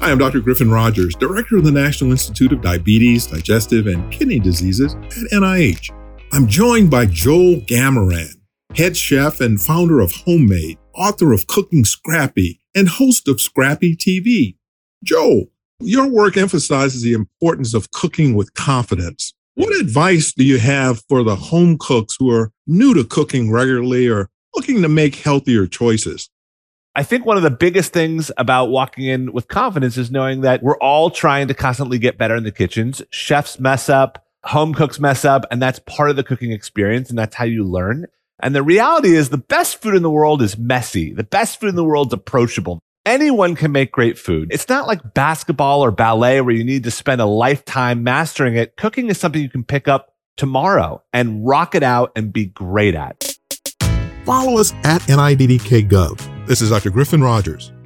Hi, I'm Dr. Griffin Rogers, Director of the National Institute of Diabetes, Digestive, and Kidney Diseases at NIH. I'm joined by Joel Gamaran, head chef and founder of Homemade, author of Cooking Scrappy, and host of Scrappy TV. Joel, your work emphasizes the importance of cooking with confidence. What advice do you have for the home cooks who are new to cooking regularly or looking to make healthier choices? I think one of the biggest things about walking in with confidence is knowing that we're all trying to constantly get better in the kitchens. Chefs mess up, home cooks mess up, and that's part of the cooking experience, and that's how you learn. And the reality is the best food in the world is messy. The best food in the world is approachable. Anyone can make great food. It's not like basketball or ballet where you need to spend a lifetime mastering it. Cooking is something you can pick up tomorrow and rock it out and be great at. Follow us at NIDDK.gov. This is Dr. Griffin Rogers.